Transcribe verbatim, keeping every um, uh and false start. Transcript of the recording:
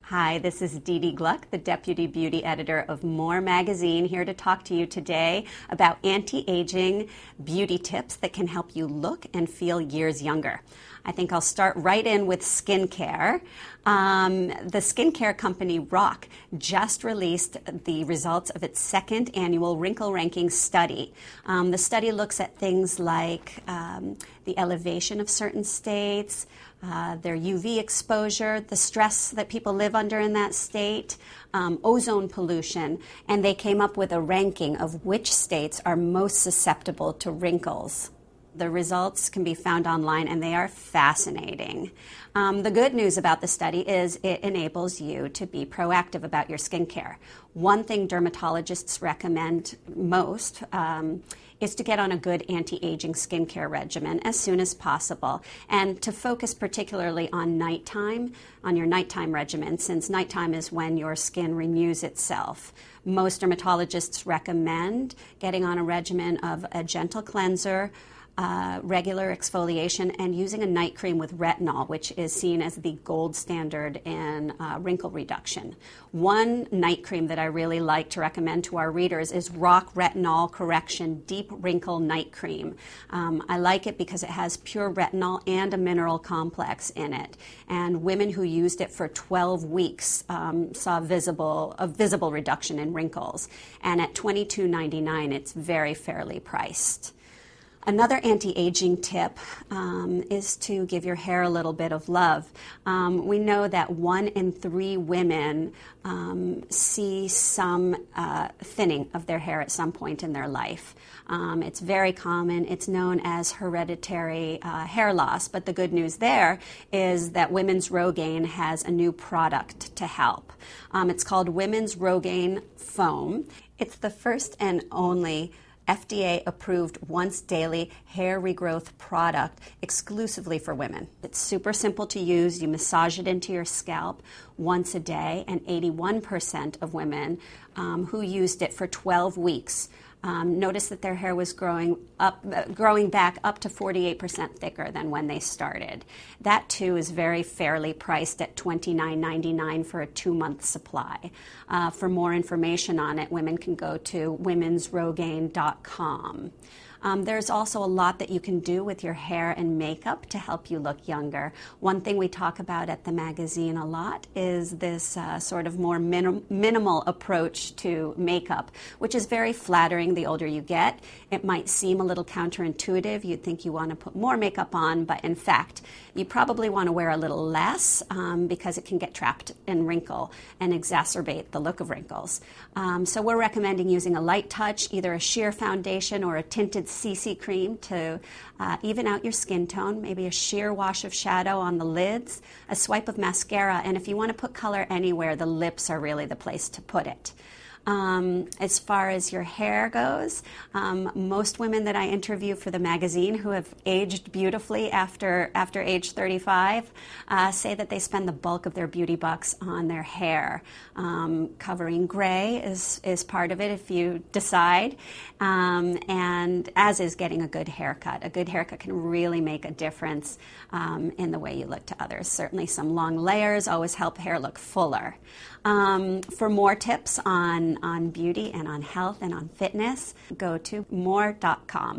Hi, this is Dee Dee Gluck, the Deputy Beauty Editor of More Magazine, here to talk to you today about anti-aging beauty tips that can help you look and feel years younger. I think I'll start right in with skincare. Um, the skincare company RoC just released the results of its second annual wrinkle ranking study. Um, the study looks at things like um, the elevation of certain states, uh, their U V exposure, the stress that people live under in that state, um, ozone pollution, and they came up with a ranking of which states are most susceptible to wrinkles. The results can be found online, and they are fascinating. Um, the good news about the study is it enables you to be proactive about your skincare. One thing dermatologists recommend most um, is to get on a good anti-aging skincare regimen as soon as possible, and to focus particularly on nighttime, on your nighttime regimen, since nighttime is when your skin renews itself. Most dermatologists recommend getting on a regimen of a gentle cleanser, Uh, regular exfoliation, and using a night cream with retinol, which is seen as the gold standard in uh, wrinkle reduction. One night cream that I really like to recommend to our readers is RoC Retinol Correction Deep Wrinkle Night Cream. Um, I like it because it has pure retinol and a mineral complex in it. And women who used it for twelve weeks um, saw visible, a visible reduction in wrinkles. And at twenty-two ninety-nine, it's very fairly priced. Another anti-aging tip um, is to give your hair a little bit of love. Um, we know that one in three women um, see some uh, thinning of their hair at some point in their life. Um, it's very common. It's known as hereditary uh, hair loss, but the good news there is that Women's Rogaine has a new product to help. Um, it's called Women's Rogaine Foam. It's the first and only F D A-approved once-daily hair regrowth product exclusively for women. It's super simple to use. You massage it into your scalp once a day, and eighty-one percent of women um, who used it for twelve weeks Um, noticed that their hair was growing up, uh, growing back up to forty-eight percent thicker than when they started. That too is very fairly priced at twenty-nine ninety-nine for a two-month supply. Uh, for more information on it, women can go to womens rogaine dot com. Um, there's also a lot that you can do with your hair and makeup to help you look younger. One thing we talk about at the magazine a lot is this uh, sort of more minim- minimal approach to makeup, which is very flattering the older you get. It might seem a little counterintuitive. You'd think you want to put more makeup on, but in fact, you probably want to wear a little less um, because it can get trapped and wrinkle and exacerbate the look of wrinkles. Um, so we're recommending using a light touch, either a sheer foundation or a tinted C C cream to uh, even out your skin tone, maybe a sheer wash of shadow on the lids, a swipe of mascara, and if you want to put color anywhere, the lips are really the place to put it. Um, as far as your hair goes, um, most women that I interview for the magazine who have aged beautifully after after age thirty-five uh, say that they spend the bulk of their beauty bucks on their hair. Um, covering gray is, is part of it if you decide, um, and as is getting a good haircut. A good haircut can really make a difference um, in the way you look to others. Certainly some long layers always help hair look fuller. Um, for more tips on, on beauty and on health and on fitness, go to more dot com.